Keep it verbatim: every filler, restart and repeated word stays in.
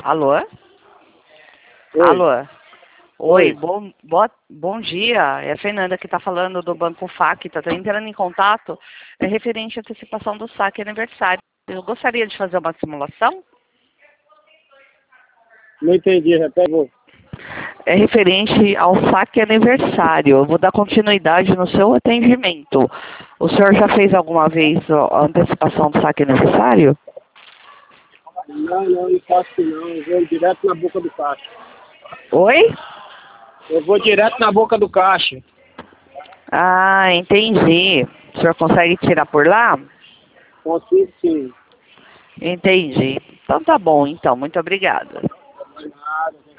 Alô? Oi. Alô? Oi, Oi. bom, boa, bom dia. É a Fernanda que está falando do Banco F A C. Está entrando em contato. É referente à antecipação do saque aniversário. Eu gostaria de fazer uma simulação. Não entendi, repete. É referente ao saque aniversário. Eu vou dar continuidade no seu atendimento. O senhor já fez alguma vez a antecipação do saque aniversário? Não, não, não faço não. Eu vou direto na boca do caixa. Oi? Eu vou direto na boca do caixa. Ah, entendi. O senhor consegue tirar por lá? Consigo sim. Entendi. Então tá bom, então. Muito obrigada. Não é nada.